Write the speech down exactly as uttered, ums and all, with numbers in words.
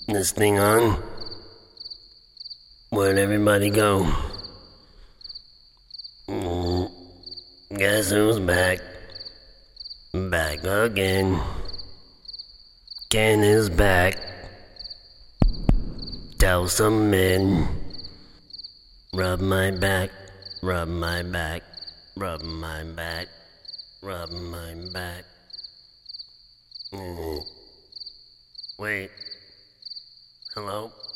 This thing on? Where'd everybody go? Mm, guess who's back? Back again. Ken is back. Tell some men. Rub my back, rub my back, rub my back, rub my back. Mm. Wait. Hello?